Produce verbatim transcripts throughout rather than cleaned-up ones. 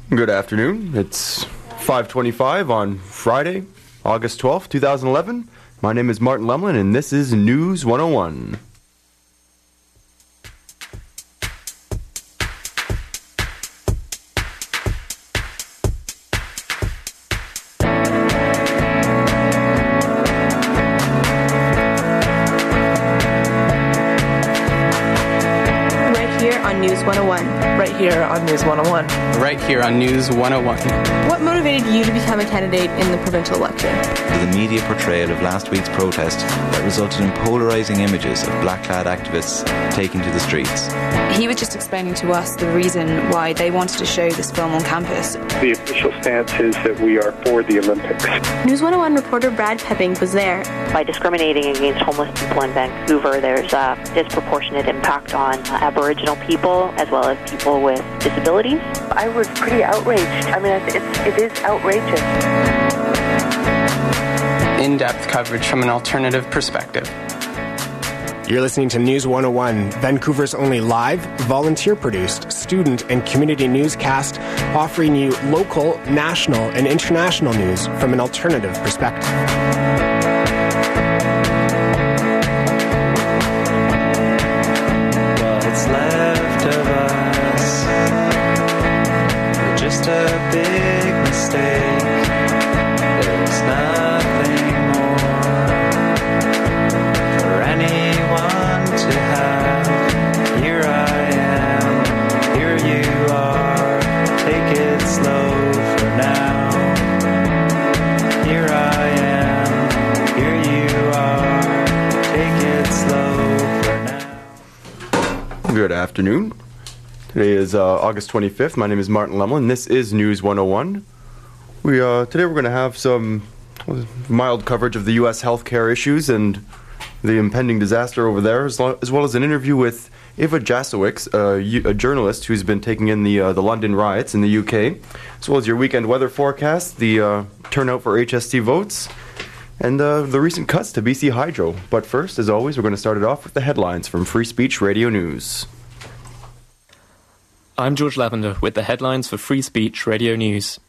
Good afternoon. It's five twenty-five on Friday, August twelfth, two thousand eleven. My name is Martin Lemlin, and this is News one oh one. News one oh one. Right here on News one oh one. Right here on News one oh one. What motivated you to become a candidate in the provincial election? The media portrayal of last week's protest that resulted in polarising images of black-clad activists taking to the streets. He was just explaining to us the reason why they wanted to show this film on campus. The official stance is that we are for the Olympics. News one oh one reporter Brad Pepping was there. By discriminating against homeless people in Vancouver, there's a disproportionate impact on uh, Aboriginal people as well as people with disabilities. I was pretty outraged. I mean, it's, it is outrageous. In-depth coverage from an alternative perspective. You're listening to News one oh one, Vancouver's only live, volunteer-produced, student and community newscast, offering you local, national, and international news from an alternative perspective. What's left of us? We're just a big mistake. There's nothing more for anyone to have. Here I am, here you are. Take it slow for now. Here I am, here you are. Take it slow for now. Good afternoon. Today is uh, August twenty-fifth. My name is Martin Lemlin. This is News one oh one. We uh, today we're going to have some mild coverage of the U S healthcare issues and the impending disaster over there, as, lo- as well as an interview with Eva Jasowicz, uh, U- a journalist who's been taking in the uh, the London riots in the U K, as well as your weekend weather forecast, the uh, turnout for H S T votes, and uh, the recent cuts to B C Hydro. But first, as always, we're going to start it off with the headlines from Free Speech Radio News. I'm George Lavender with the headlines for Free Speech Radio News.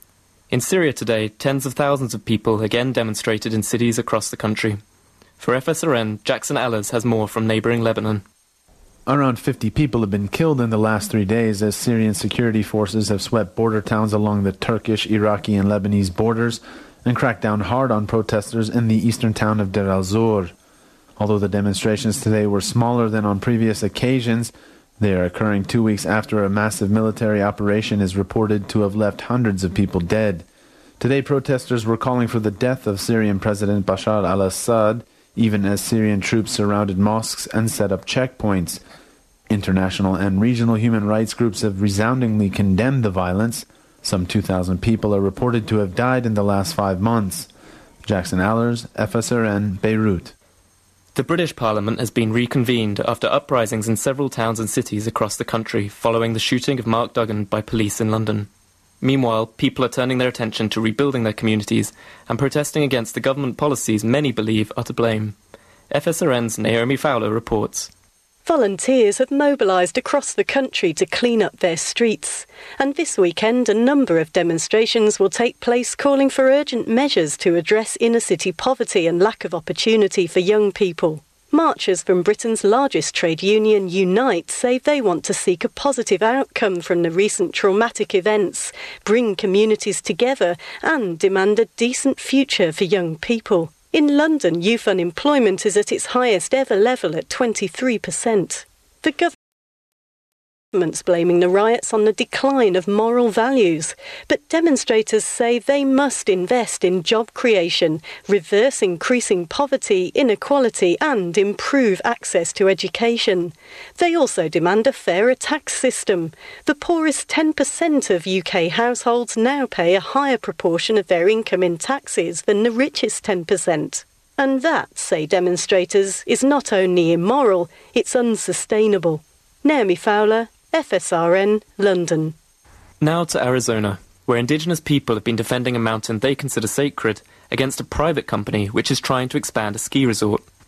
In Syria today, tens of thousands of people again demonstrated in cities across the country. For F S R N, Jackson Allers has more from neighbouring Lebanon. Around fifty people have been killed in the last three days as Syrian security forces have swept border towns along the Turkish, Iraqi and Lebanese borders and cracked down hard on protesters in the eastern town of Deir al-Zor. Although the demonstrations today were smaller than on previous occasions, they are occurring two weeks after a massive military operation is reported to have left hundreds of people dead. Today, protesters were calling for the death of Syrian President Bashar al-Assad, even as Syrian troops surrounded mosques and set up checkpoints. International and regional human rights groups have resoundingly condemned the violence. Some two thousand people are reported to have died in the last five months. Jackson Allers, F S R N, Beirut. The British Parliament has been reconvened after uprisings in several towns and cities across the country following the shooting of Mark Duggan by police in London. Meanwhile, people are turning their attention to rebuilding their communities and protesting against the government policies many believe are to blame. F S R N's Naomi Fowler reports. Volunteers have mobilised across the country to clean up their streets. And this weekend, a number of demonstrations will take place calling for urgent measures to address inner-city poverty and lack of opportunity for young people. Marchers from Britain's largest trade union, Unite, say they want to seek a positive outcome from the recent traumatic events, bring communities together and demand a decent future for young people. In London, youth unemployment is at its highest ever level at twenty-three percent. The government Government's blaming the riots on the decline of moral values, but demonstrators say they must invest in job creation, reverse increasing poverty, inequality and improve access to education. They also demand a fairer tax system. The poorest ten percent of U K households now pay a higher proportion of their income in taxes than the richest ten percent. And that, say demonstrators, is not only immoral, it's unsustainable. Naomi Fowler, F S R N, London. Now to Arizona, where Indigenous people have been defending a mountain they consider sacred against a private company which is trying to expand a ski resort.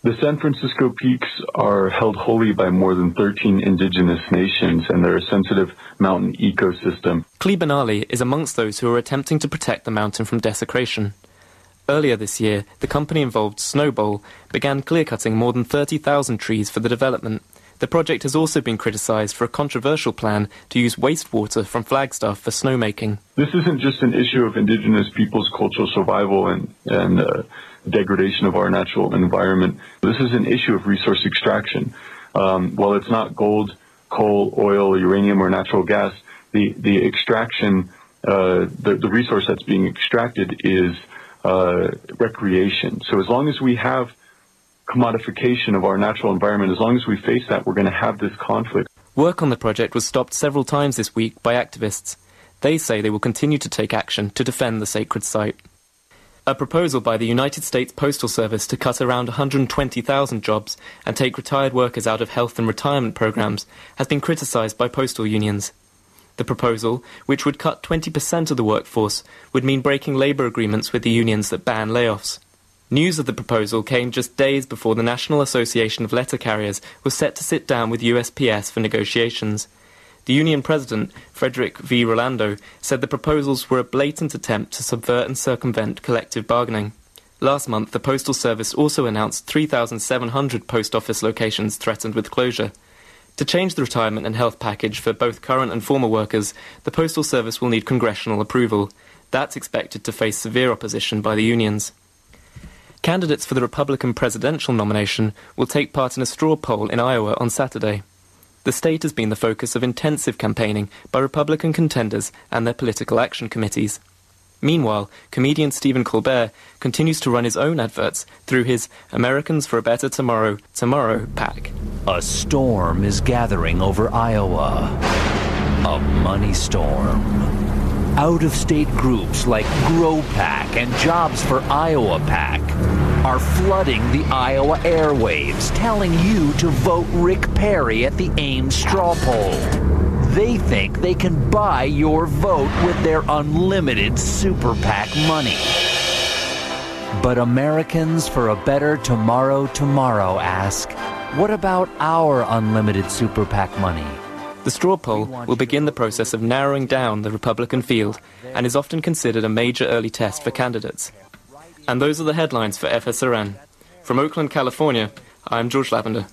The San Francisco Peaks are held holy by more than thirteen indigenous nations, and they're a sensitive mountain ecosystem. Clee Benali is amongst those who are attempting to protect the mountain from desecration. Earlier this year, the company involved, Snowbowl, began clear-cutting more than thirty thousand trees for the development. The project has also been criticised for a controversial plan to use wastewater from Flagstaff for snowmaking. This isn't just an issue of indigenous people's cultural survival and, and uh, degradation of our natural environment. This is an issue of resource extraction. Um, while it's not gold, coal, oil, uranium, or natural gas, the, the extraction, uh, the, the resource that's being extracted is uh, recreation. So as long as we have commodification of our natural environment, as long as we face that, we're going to have this conflict. Work on the project was stopped several times this week by activists. They say they will continue to take action to defend the sacred site. A proposal by the United States Postal Service to cut around one hundred twenty thousand jobs and take retired workers out of health and retirement programs has been criticised by postal unions. The proposal, which would cut twenty percent of the workforce, would mean breaking labour agreements with the unions that ban layoffs. News of the proposal came just days before the National Association of Letter Carriers was set to sit down with U S P S for negotiations. The union president, Frederick V. Rolando, said the proposals were a blatant attempt to subvert and circumvent collective bargaining. Last month, the Postal Service also announced three thousand seven hundred post office locations threatened with closure. To change the retirement and health package for both current and former workers, the Postal Service will need congressional approval. That's expected to face severe opposition by the unions. Candidates for the Republican presidential nomination will take part in a straw poll in Iowa on Saturday. The state has been the focus of intensive campaigning by Republican contenders and their political action committees. Meanwhile, comedian Stephen Colbert continues to run his own adverts through his Americans for a Better Tomorrow, Tomorrow PAC. A storm is gathering over Iowa. A money storm. Out-of-state groups like Grow PAC and Jobs for Iowa PAC are flooding the Iowa airwaves, telling you to vote Rick Perry at the Ames straw poll. They think they can buy your vote with their unlimited super PAC money. But Americans for a Better Tomorrow Tomorrow ask, what about our unlimited super PAC money? The straw poll will begin the process of narrowing down the Republican field and is often considered a major early test for candidates. And those are the headlines for F S R N. From Oakland, California, I'm George Lavender.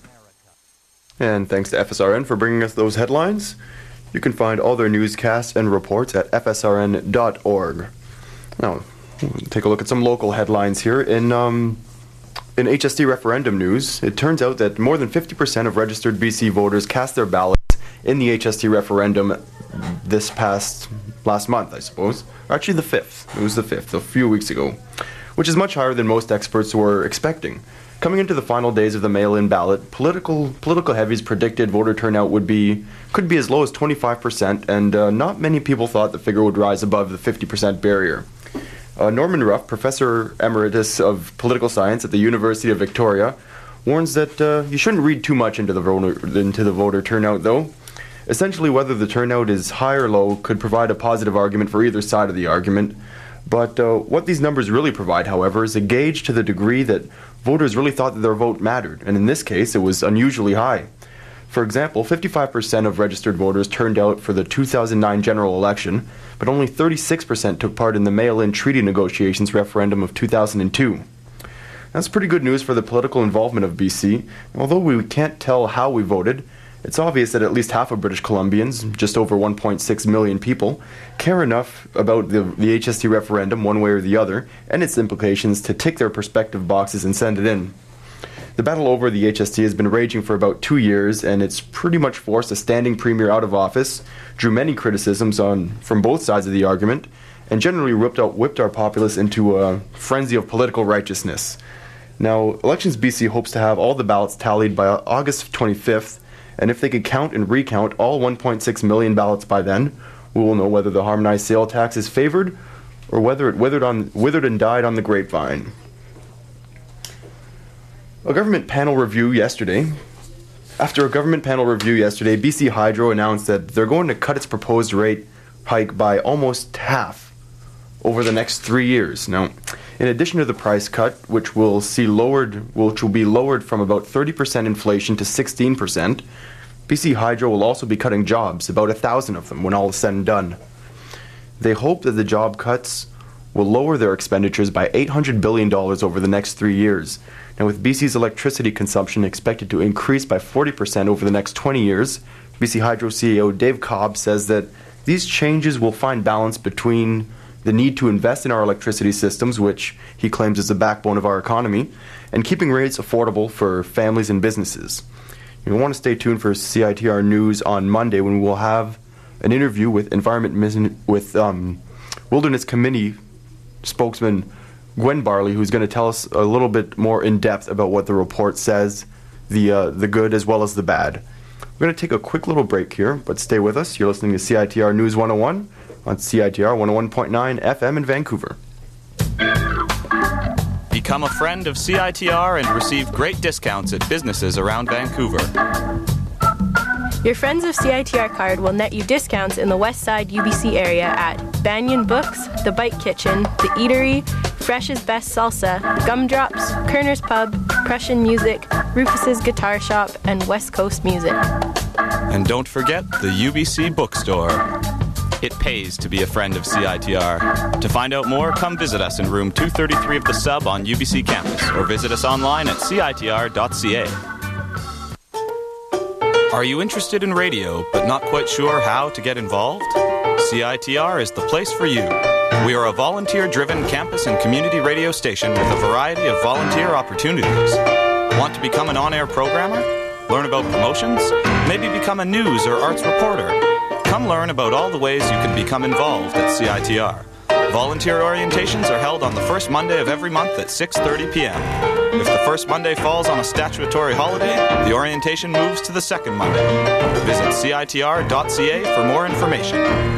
And thanks to F S R N for bringing us those headlines. You can find all their newscasts and reports at f s r n dot org. Now, we'll take a look at some local headlines here. In um, in H S T referendum news, it turns out that more than fifty percent of registered B C voters cast their ballots in the H S T referendum this past last month, I suppose. Or actually the fifth. It was the fifth, a few weeks ago, which is much higher than most experts were expecting. Coming into the final days of the mail-in ballot, political political heavies predicted voter turnout would be could be as low as twenty-five percent, and uh, not many people thought the figure would rise above the fifty percent barrier. Uh, Norman Ruff, Professor Emeritus of Political Science at the University of Victoria, warns that uh, you shouldn't read too much into the voter, into the voter turnout, though. Essentially, whether the turnout is high or low could provide a positive argument for either side of the argument. But uh, what these numbers really provide, however, is a gauge to the degree that voters really thought that their vote mattered, and in this case, it was unusually high. For example, fifty-five percent of registered voters turned out for the two thousand nine general election, but only thirty-six percent took part in the mail-in treaty negotiations referendum of two thousand two. That's pretty good news for the political involvement of B C. Although we can't tell how we voted, it's obvious that at least half of British Columbians, just over one point six million people, care enough about the, the H S T referendum one way or the other, and its implications to tick their prospective boxes and send it in. The battle over the H S T has been raging for about two years, and it's pretty much forced a standing premier out of office, drew many criticisms on from both sides of the argument, and generally whipped, out, whipped our populace into a frenzy of political righteousness. Now, Elections B C hopes to have all the ballots tallied by August twenty-fifth, and if they could count and recount all one point six million ballots by then, we will know whether the harmonized sale tax is favored or whether it withered, on, withered and died on the grapevine. A government panel review yesterday. After a government panel review yesterday, B C Hydro announced that they're going to cut its proposed rate hike by almost half. over the next three years. Now, in addition to the price cut, which will see lowered, which will be lowered from about thirty percent inflation to sixteen percent, B C Hydro will also be cutting jobs, about a thousand of them when all is said and done. They hope that the job cuts will lower their expenditures by eight hundred billion dollars over the next three years. Now, with B C's electricity consumption expected to increase by forty percent over the next twenty years, B C Hydro C E O Dave Cobb says that these changes will find balance between the need to invest in our electricity systems, which he claims is the backbone of our economy, and keeping rates affordable for families and businesses. You want to stay tuned for C I T R News on Monday, when we will have an interview with Environment with um, Wilderness Committee spokesman Gwen Barley, who's going to tell us a little bit more in depth about what the report says, the uh, the good as well as the bad. We're going to take a quick little break here, but stay with us. You're listening to C I T R News one oh one on C I T R one oh one point nine F M in Vancouver. Become a friend of C I T R and receive great discounts at businesses around Vancouver. Your Friends of C I T R card will net you discounts in the West Side U B C area at Banyan Books, The Bite Kitchen, The Eatery, Fresh's Best Salsa, Gumdrops, Kerner's Pub, Prussian Music, Rufus's Guitar Shop, and West Coast Music. And don't forget the U B C Bookstore. It pays to be a friend of C I T R. To find out more, come visit us in room two thirty-three of the Sub on U B C campus, or visit us online at C I T R dot C A. Are you interested in radio, but not quite sure how to get involved? C I T R is the place for you. We are a volunteer-driven campus and community radio station with a variety of volunteer opportunities. Want to become an on-air programmer? Learn about promotions? Maybe become a news or arts reporter? Come learn about all the ways you can become involved at C I T R. Volunteer orientations are held on the first Monday of every month at six thirty p.m. If the first Monday falls on a statutory holiday, the orientation moves to the second Monday. Visit C I T R dot C A for more information.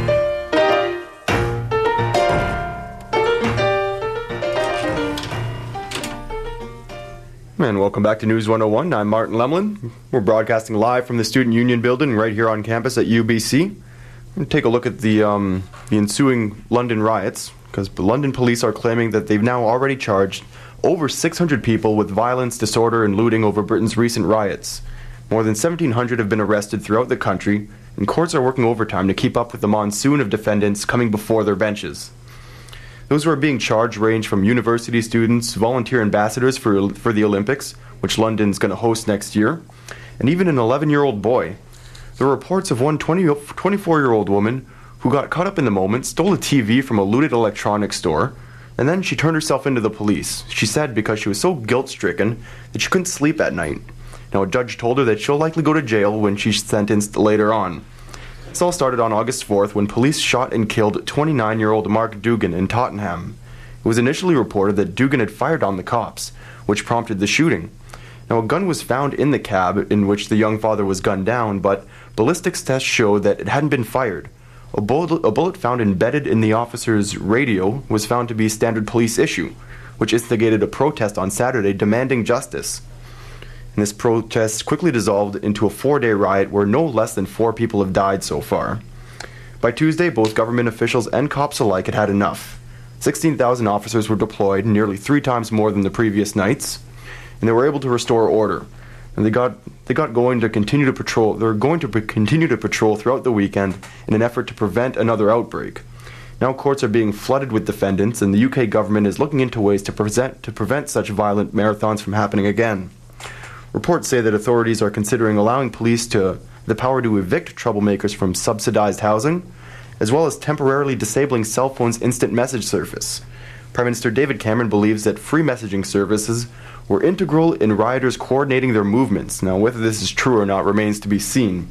And welcome back to News one oh one. I'm Martin Lemlin. We're broadcasting live from the Student Union Building right here on campus at U B C. We're going to take a look at the, um, the ensuing London riots, because the London police are claiming that they've now already charged over six hundred people with violence, disorder, and looting over Britain's recent riots. More than seventeen hundred have been arrested throughout the country, and courts are working overtime to keep up with the monsoon of defendants coming before their benches. Those who are being charged range from university students, volunteer ambassadors for, for the Olympics, which London's going to host next year, and even an eleven-year-old boy. There are reports of one twenty-four-year-old woman who got caught up in the moment, stole a T V from a looted electronics store, and then she turned herself into the police. She said because she was so guilt-stricken that she couldn't sleep at night. Now, a judge told her that she'll likely go to jail when she's sentenced later on. This all started on August fourth when police shot and killed twenty-nine-year-old Mark Dugan in Tottenham. It was initially reported that Dugan had fired on the cops, which prompted the shooting. Now, a gun was found in the cab in which the young father was gunned down, but ballistics tests showed that it hadn't been fired. A bullet, a bullet found embedded in the officer's radio was found to be standard police issue, which instigated a protest on Saturday demanding justice. And this protest quickly dissolved into a four-day riot where no less than four people have died so far. By Tuesday, both government officials and cops alike had had enough. sixteen thousand officers were deployed, nearly three times more than the previous nights, and they were able to restore order. And they got they got going to continue to patrol. They're going to continue to patrol throughout the weekend in an effort to prevent another outbreak. Now courts are being flooded with defendants, and the U K government is looking into ways to present to prevent such violent marathons from happening again. Reports say that authorities are considering allowing police to the power to evict troublemakers from subsidized housing, as well as temporarily disabling cell phones' instant message service. Prime Minister David Cameron believes that free messaging services were integral in rioters coordinating their movements. Now, whether this is true or not remains to be seen.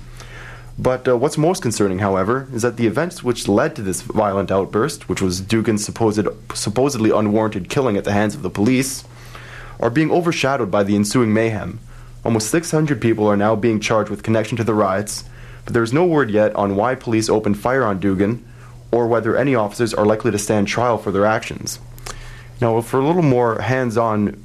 But uh, what's most concerning, however, is that the events which led to this violent outburst, which was Dugan's supposed, supposedly unwarranted killing at the hands of the police, are being overshadowed by the ensuing mayhem. Almost six hundred people are now being charged with connection to the riots, but there is no word yet on why police opened fire on Dugan, or whether any officers are likely to stand trial for their actions. Now, for a little more hands-on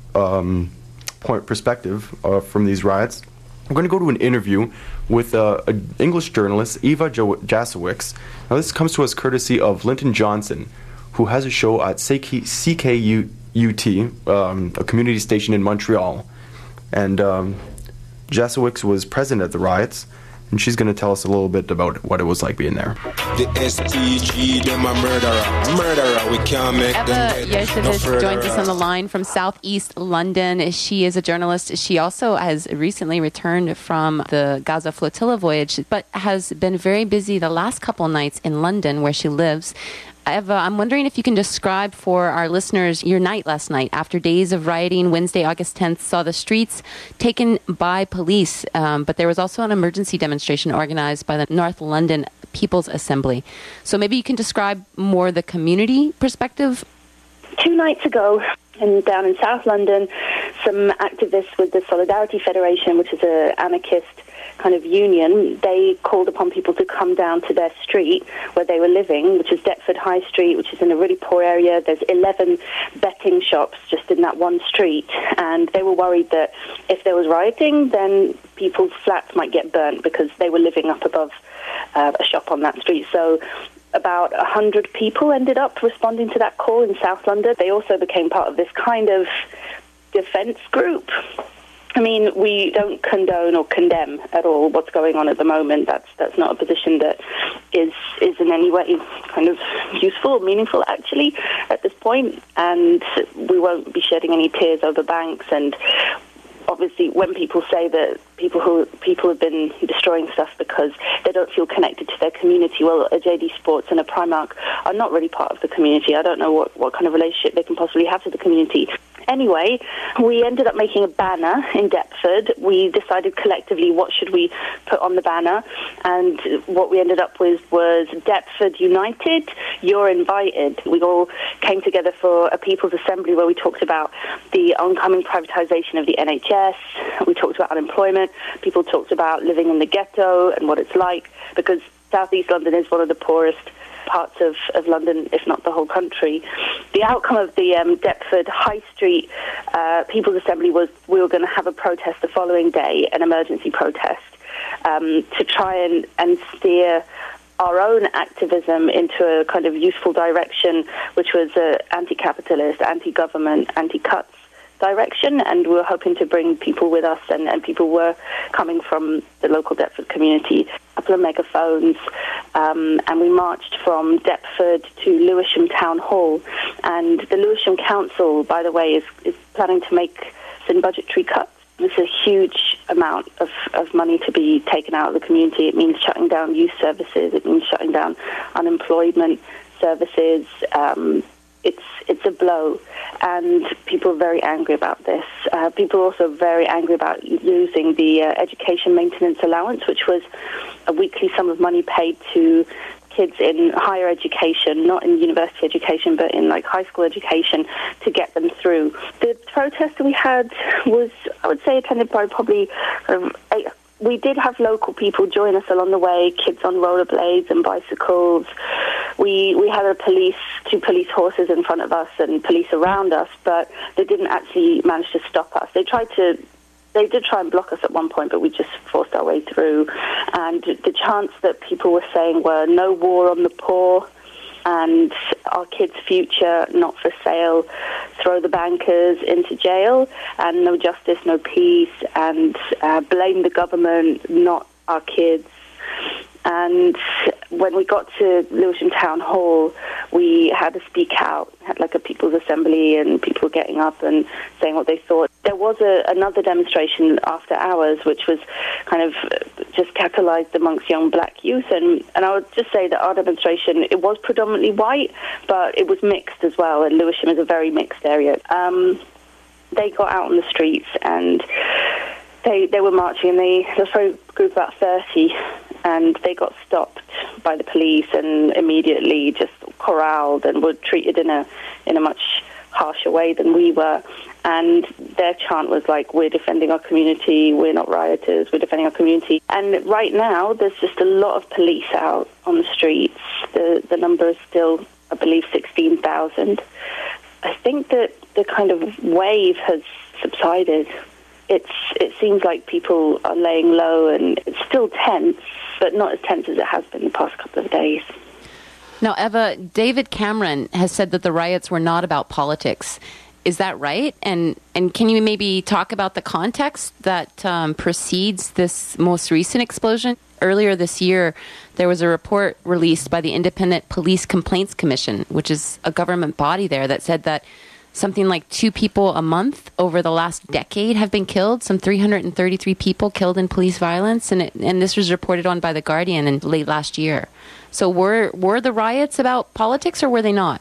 um, point perspective uh, from these riots, I'm going to go to an interview with uh, an English journalist, Eva jo- Jasowicz. Now, this comes to us courtesy of Linton Johnson, who has a show at C K U T, um, a community station in Montreal. And um, Jasowicz was present at the riots, and she's going to tell us a little bit about what it was like being there. The S T G, them a murderer, murderer, we can't make them Eva Jasowicz joins us on the line from Southeast London. She is a journalist. She also has recently returned from the Gaza flotilla voyage, but has been very busy the last couple nights in London, where she lives. Eva, I'm wondering if you can describe for our listeners your night last night. After days of rioting, Wednesday, August tenth, saw the streets taken by police, um, but there was also an emergency demonstration organized by the North London People's Assembly. So maybe you can describe more the community perspective. Two nights ago, and down in South London, some activists with the Solidarity Federation, which is an anarchist kind of union, they called upon people to come down to their street where they were living, which is Deptford High Street, which is in a really poor area. There's eleven betting shops just in that one street, and they were worried that if there was rioting, then people's flats might get burnt because they were living up above uh, a shop on that street. So about one hundred people ended up responding to that call in South London. They also became part of this kind of defence group. I mean, we don't condone or condemn at all what's going on at the moment. That's that's not a position that is is in any way kind of useful or meaningful, actually, at this point. And we won't be shedding any tears over banks. And obviously, when people say that people who people have been destroying stuff because they don't feel connected to their community, well, a J D Sports and a Primark are not really part of the community. I don't know what, what kind of relationship they can possibly have to the community. Anyway, we ended up making a banner in Deptford. We decided collectively what should we put on the banner, and what we ended up with was Deptford United, you're invited. We all came together for a People's Assembly where we talked about the oncoming privatisation of the N H S. We talked about unemployment. People talked about living in the ghetto and what it's like, because South East London is one of the poorest parts of, of London, if not the whole country. The outcome of the um, Deptford High Street uh, People's Assembly was we were going to have a protest the following day, an emergency protest, um, to try and, and steer our own activism into a kind of useful direction, which was uh, anti-capitalist, anti-government, anti-cuts direction, and we were hoping to bring people with us, and, and people were coming from the local Deptford community, a couple of megaphones, um, and we marched from Deptford to Lewisham Town Hall. And the Lewisham Council, by the way, is, is planning to make some budgetary cuts. It's a huge amount of, of money to be taken out of the community. It means shutting down youth services, it means shutting down unemployment services. Um, It's it's a blow, and people are very angry about this. Uh, people are also very angry about losing the uh, education maintenance allowance, which was a weekly sum of money paid to kids in higher education, not in university education, but in like high school education, to get them through. The protest we had was, I would say, attended by probably um, eight. We did have local people join us along the way, kids on rollerblades and bicycles. We we had a police, two police horses in front of us and police around us, but they didn't actually manage to stop us. They tried to, they did try and block us at one point, but we just forced our way through. And the chants that people were saying were no war on the poor, and our kids' future not for sale, throw the bankers into jail, and no justice, no peace, and uh, blame the government, not our kids. And when we got to Lewisham Town Hall, we had to speak out, had like a People's Assembly, and people getting up and saying what they thought. There was a, another demonstration after hours, which was kind of just catalysed amongst young black youth. And, and I would just say that our demonstration, it was predominantly white, but it was mixed as well, and Lewisham is a very mixed area. Um, they got out on the streets, and they they were marching, and they, there was a group of about thirty, and they got stopped by the police and immediately just corralled and were treated in a in a much harsher way than we were. And their chant was like, we're defending our community, we're not rioters, we're defending our community. And right now, there's just a lot of police out on the streets. The, the number is still, I believe, sixteen thousand. I think that the kind of wave has subsided. It's It seems like people are laying low, and it's still tense, but not as tense as it has been the past couple of days. Now, Eva, David Cameron has said that the riots were not about politics. Is that right? And and can you maybe talk about the context that um, precedes this most recent explosion? Earlier this year, there was a report released by the Independent Police Complaints Commission, which is a government body there, that said that something like two people a month over the last decade have been killed, some three hundred thirty-three people killed in police violence. And it, and this was reported on by The Guardian in late last year. So were were the riots about politics or were they not?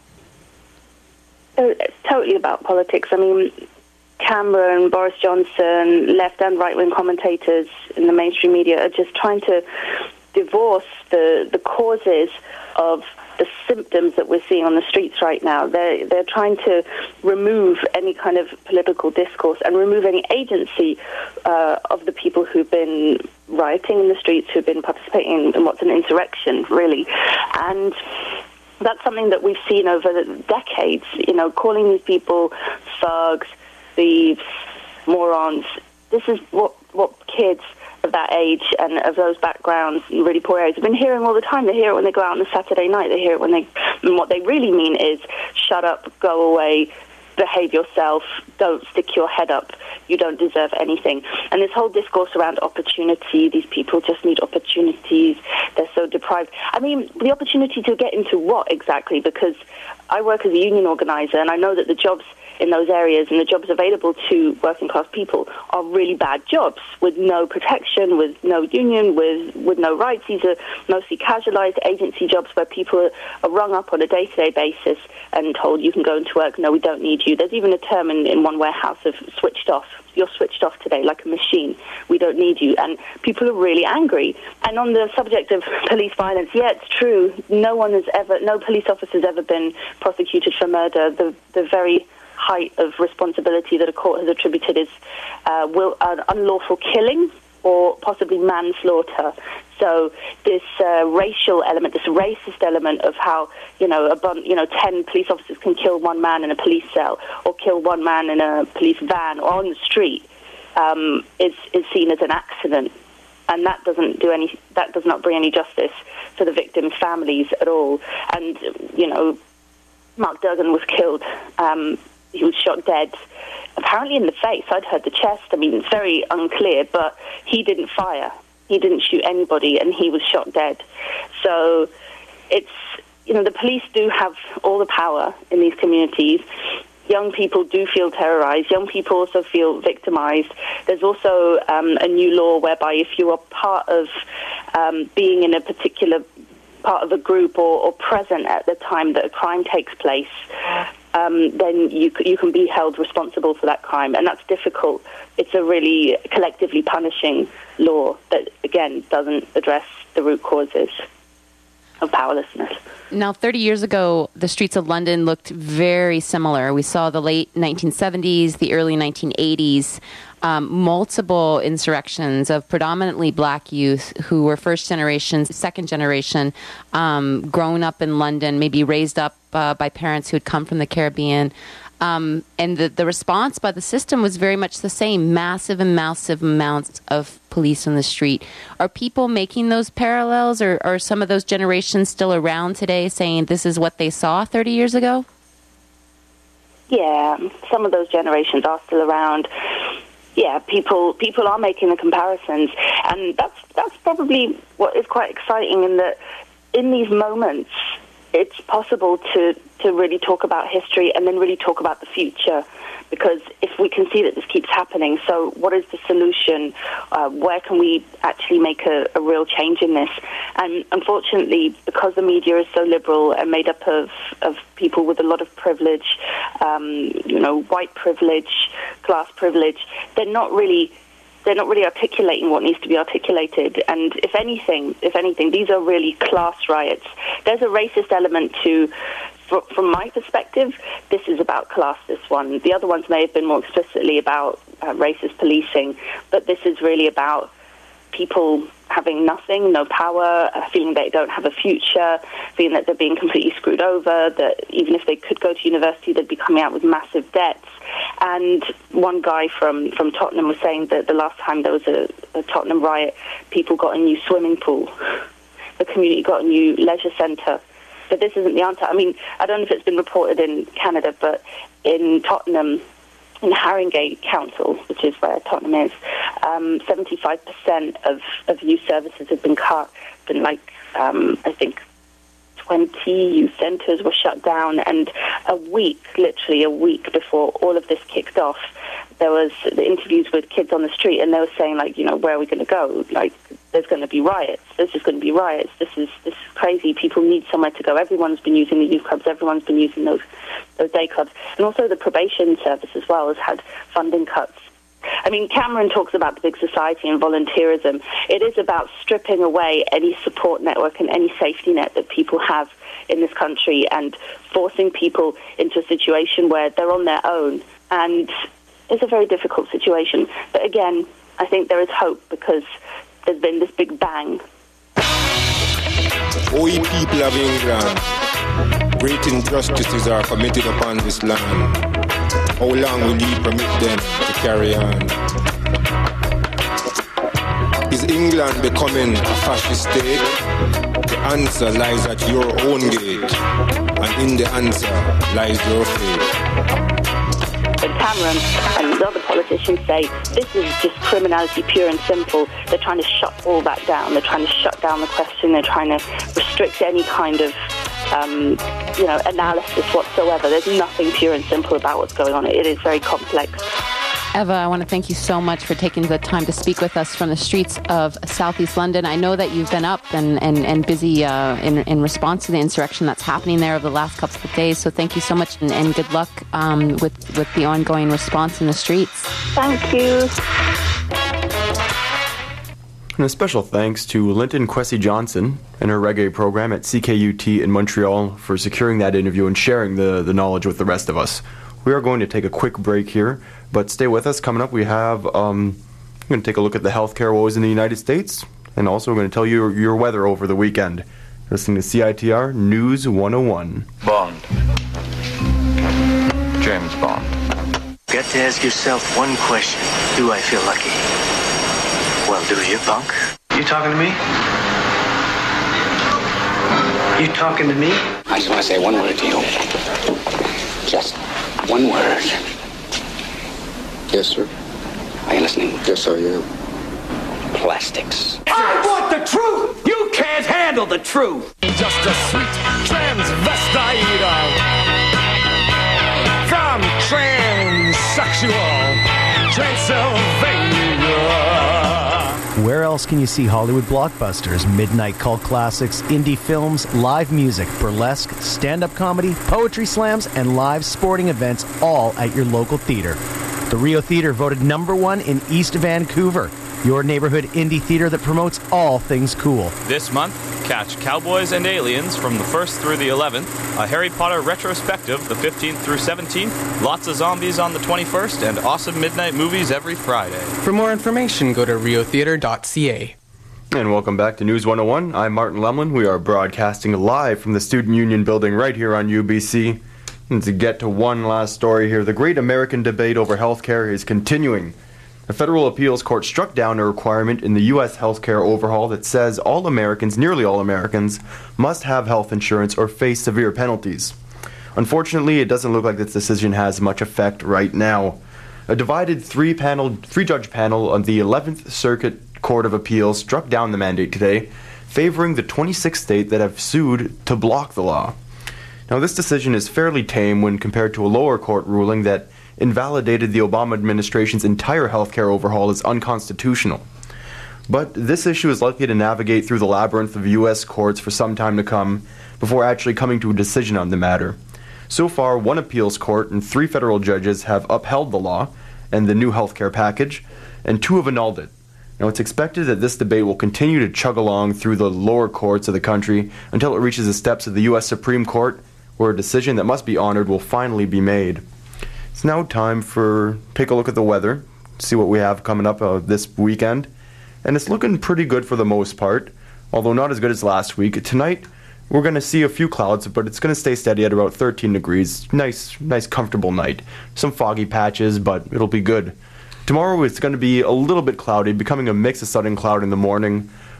Uh, it's totally about politics. I mean, Cameron, Boris Johnson, left and right-wing commentators in the mainstream media are just trying to divorce the, the causes of the symptoms that we're seeing on the streets right now. They're, they're trying to remove any kind of political discourse and remove any agency uh, of the people who've been rioting in the streets, who've been participating in what's an insurrection, really. And that's something that we've seen over decades, you know, calling these people thugs, thieves, morons. This is what what kids of that age and of those backgrounds in really poor areas have been hearing all the time. They hear it when they go out on a Saturday night. They hear it when they... And what they really mean is, shut up, go away, behave yourself, don't stick your head up, you don't deserve anything. And this whole discourse around opportunity, these people just need opportunities, they're so deprived. I mean, the opportunity to get into what exactly? Because I work as a union organizer and I know that the jobs in those areas and the jobs available to working class people are really bad jobs with no protection, with no union, with, with no rights. These are mostly casualized agency jobs where people are rung up on a day-to-day basis and told you can go into work, no, we don't need you. There's even a term in, in one warehouse of switched off. You're switched off today like a machine. We don't need you. And people are really angry. And on the subject of police violence, yeah, it's true. No one has ever, no police officer's ever been prosecuted for murder. The, the very height of responsibility that a court has attributed is uh, will, uh, unlawful killing or possibly manslaughter. So this uh, racial element, this racist element of how, you know, a bun- you know, ten police officers can kill one man in a police cell or kill one man in a police van or on the street um, is, is seen as an accident. And that doesn't do any, that does not bring any justice to the victims' families at all. And, you know, Mark Duggan was killed. Um, he was shot dead, apparently in the face. I'd heard the chest. I mean, it's very unclear, but he didn't fire. He didn't shoot anybody, and he was shot dead. So it's, you know, the police do have all the power in these communities. Young people do feel terrorized. Young people also feel victimized. There's also um, a new law whereby if you are part of um, being in a particular part of a group or, or present at the time that a crime takes place, um, then you you can be held responsible for that crime, and that's difficult. It's a really collectively punishing law that, again, doesn't address the root causes of powerlessness. Now, thirty years ago, the streets of London looked very similar. We saw the late nineteen seventies, the early nineteen eighties, um, multiple insurrections of predominantly black youth who were first generation, second generation, um, grown up in London, maybe raised up uh, by parents who had come from the Caribbean. Um, and the, the response by the system was very much the same, massive and massive amounts of police on the street. Are people making those parallels, or are some of those generations still around today saying this is what they saw thirty years ago? Yeah, some of those generations are still around. Yeah, people people are making the comparisons, and that's that's probably what is quite exciting in that in these moments it's possible to, to really talk about history and then really talk about the future, because if we can see that this keeps happening, so what is the solution? Uh, where can we actually make a, a real change in this? And unfortunately, because the media is so liberal and made up of, of people with a lot of privilege, um, you know, white privilege, class privilege, they're not really... They're not really articulating what needs to be articulated. And if anything, if anything, these are really class riots. There's a racist element to, from my perspective, this is about class, this one. The other ones may have been more explicitly about uh, racist policing, but this is really about people having nothing, no power, uh, feeling they don't have a future, feeling that they're being completely screwed over, that even if they could go to university, they'd be coming out with massive debts. And one guy from, from Tottenham was saying that the last time there was a, a Tottenham riot, people got a new swimming pool. The community got a new leisure centre. but this isn't the answer. I mean, I don't know if it's been reported in Canada, but in Tottenham, in Haringey Council, which is where Tottenham is, um, seventy-five percent of, of youth services have been cut. Been like, um, I think, twenty youth centres were shut down, and a week, literally a week before all of this kicked off, there was the interviews with kids on the street, and they were saying, like, you know, where are we going to go? Like, there's going to be riots. There's just going to be riots. This is this is crazy. People need somewhere to go. Everyone's been using the youth clubs. Everyone's been using those those day clubs, and also the probation service as well has had funding cuts. I mean, Cameron talks about the big society and volunteerism. It is about stripping away any support network and any safety net that people have in this country and forcing people into a situation where they're on their own. And it's a very difficult situation. But again, I think there is hope because there's been this big bang. We people of England, great injustices are committed upon this land. How long will you permit them to carry on? Is England becoming a fascist state? The answer lies at your own gate, and in the answer lies your fate. But Cameron and the other politicians say this is just criminality pure and simple. They're trying to shut all that down. They're trying to shut down the question. They're trying to restrict any kind of Um, you know, analysis whatsoever. There's nothing pure and simple about what's going on. It is very complex. Eva, I want to thank you so much for taking the time to speak with us from the streets of Southeast London. I know that you've been up and, and, and busy uh, in, in response to the insurrection that's happening there over the last couple of days. So thank you so much, and, and good luck um, with, with the ongoing response in the streets. Thank you. And a special thanks to Linton Kwesi Johnson and her reggae program at C K U T in Montreal for securing that interview and sharing the, the knowledge with the rest of us. We are going to take a quick break here, but stay with us. Coming up, we have, um, we're going to take a look at the healthcare woes in the United States, and also we're going to tell you your weather over the weekend. Listening to C I T R News one oh one. Bond. James Bond. Got to ask yourself one question. Do I feel lucky? Well, do you, punk? You talking to me? You talking to me? I just want to say one word to you. Just one word. Yes, sir. Are you listening? Yes, I am. Plastics. I want the truth! You can't handle the truth! Just a sweet transvestite from transsexual Transylvania. Where else can you see Hollywood blockbusters, midnight cult classics, indie films, live music, burlesque, stand-up comedy, poetry slams, and live sporting events all at your local theater? The Rio Theater voted number one in East Vancouver, your neighborhood indie theater that promotes all things cool. This month, catch Cowboys and Aliens from the first through the eleventh, a Harry Potter retrospective the fifteenth through seventeenth, lots of zombies on the twenty-first, and awesome midnight movies every Friday. For more information, go to rio theater dot c a. And welcome back to News one oh one. I'm Martin Lemlin. We are broadcasting live from the Student Union building right here on U B C. And to get to one last story here, the great American debate over health care is continuing. A federal appeals court struck down a requirement in the U S healthcare overhaul that says all Americans, nearly all Americans, must have health insurance or face severe penalties. Unfortunately, it doesn't look like this decision has much effect right now. A divided three-panel, three-judge panel on the eleventh Circuit Court of Appeals struck down the mandate today, favoring the twenty-six states that have sued to block the law. Now, this decision is fairly tame when compared to a lower court ruling that invalidated the Obama administration's entire healthcare overhaul as unconstitutional. But this issue is likely to navigate through the labyrinth of U S courts for some time to come before actually coming to a decision on the matter. So far, one appeals court and three federal judges have upheld the law and the new healthcare package, and two have annulled it. Now, it's expected that this debate will continue to chug along through the lower courts of the country until it reaches the steps of the U S Supreme Court, where a decision that must be honored will finally be made. It's now time for take a look at the weather, see what we have coming up uh, this weekend. And it's looking pretty good for the most part, although not as good as last week. Tonight, we're going to see a few clouds, but it's going to stay steady at about thirteen degrees. Nice, nice, comfortable night. Some foggy patches, but it'll be good. Tomorrow, it's going to be a little bit cloudy, becoming a mix of sun and cloud in the morning,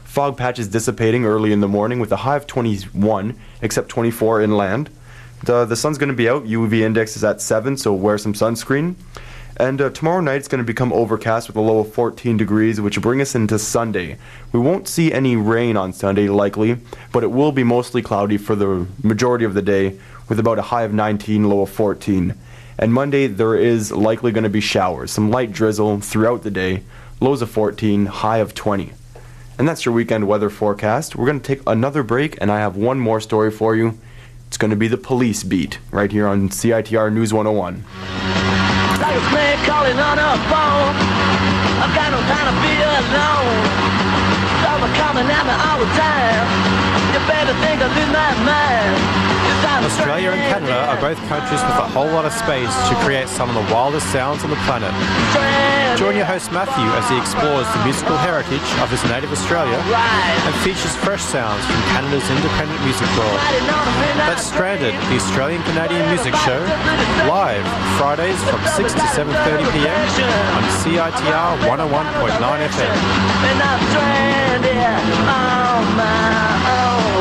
Fog patches dissipating early in the morning with a high of twenty-one, except twenty-four inland. The, the sun's going to be out. U V index is at seven, so wear some sunscreen. And uh, tomorrow night it's going to become overcast with a low of fourteen degrees, which will bring us into Sunday. We won't see any rain on Sunday, likely, but it will be mostly cloudy for the majority of the day, with about a high of nineteen, low of fourteen. And Monday there is likely going to be showers, some light drizzle throughout the day, lows of fourteen, high of twenty. And that's your weekend weather forecast. We're going to take another break, and I have one more story for you. It's going to be the police beat, right here on C I T R News one oh one. Like a snake calling on a phone. I've got no time to be alone. Some are coming at me all the time. You better think I lose my mind. Australia and Canada are both countries with a whole lot of space to create some of the wildest sounds on the planet. Join your host Matthew as he explores the musical heritage of his native Australia and features fresh sounds from Canada's independent music world. That's Stranded, the Australian-Canadian music show, live Fridays from six to seven thirty p m on C I T R one oh one point nine F M. And I'm stranded on my own.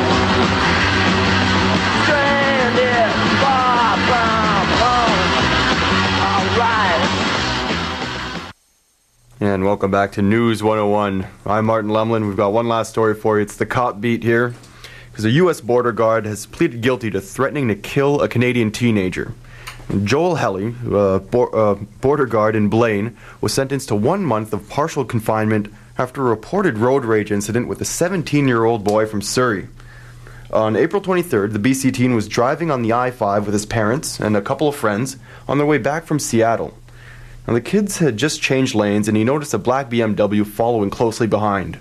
Stranded far from home. All right. And welcome back to News one oh one. I'm Martin Lemlin. We've got one last story for you. It's the cop beat here, because a U S border guard has pleaded guilty to threatening to kill a Canadian teenager. Joel Helly, a bo- uh, border guard in Blaine, was sentenced to one month of partial confinement after a reported road rage incident with a seventeen-year-old boy from Surrey. On April twenty-third, the B C teen was driving on the I five with his parents and a couple of friends on their way back from Seattle. Now, the kids had just changed lanes, and he noticed a black B M W following closely behind.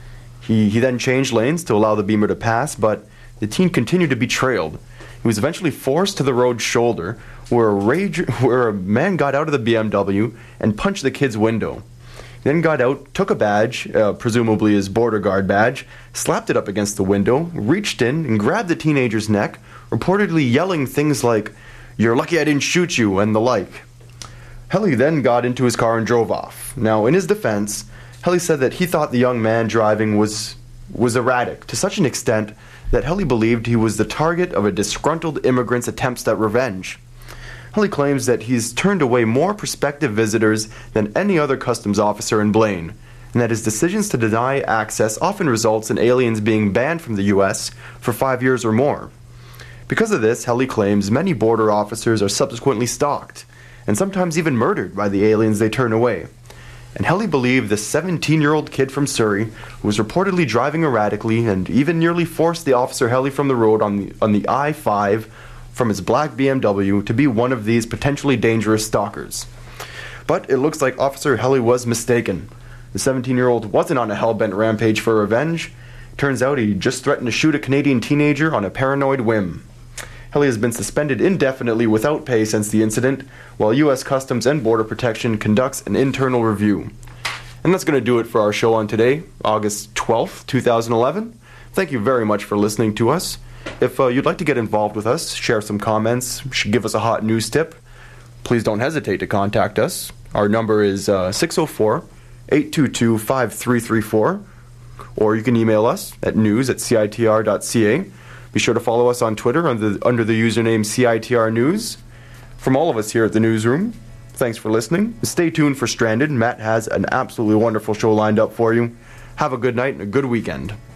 He, he then changed lanes to allow the Beamer to pass, but the teen continued to be trailed. He was eventually forced to the road shoulder, where a, rage, where a man got out of the B M W and punched the kid's window. He then got out, took a badge, uh, presumably his border guard badge, slapped it up against the window, reached in and grabbed the teenager's neck, reportedly yelling things like, "You're lucky I didn't shoot you," and the like. Helly then got into his car and drove off. Now, in his defense, Helly said that he thought the young man driving was was erratic to such an extent that Helly believed he was the target of a disgruntled immigrant's attempts at revenge. Helly claims that he's turned away more prospective visitors than any other customs officer in Blaine, and that his decisions to deny access often results in aliens being banned from the U S for five years or more. Because of this, Helly claims many border officers are subsequently stalked, and sometimes even murdered by the aliens they turn away. And Helly believed the seventeen-year-old kid from Surrey, who was reportedly driving erratically and even nearly forced the officer Helly from the road on the, on the I five from his black B M W, to be one of these potentially dangerous stalkers. But it looks like Officer Helly was mistaken. The seventeen-year-old wasn't on a hell-bent rampage for revenge. Turns out he just threatened to shoot a Canadian teenager on a paranoid whim. Helly has been suspended indefinitely without pay since the incident, while U S Customs and Border Protection conducts an internal review. And that's going to do it for our show on today, August twelfth, two thousand eleven. Thank you very much for listening to us. If uh, you'd like to get involved with us, share some comments, give us a hot news tip, please don't hesitate to contact us. Our number is uh, six oh four, eight two two, five three three four, or you can email us at news at C I T R dot C A. Be sure to follow us on Twitter under the, under the username C I T R News. From all of us here at the newsroom, thanks for listening. Stay tuned for Stranded. Matt has an absolutely wonderful show lined up for you. Have a good night and a good weekend.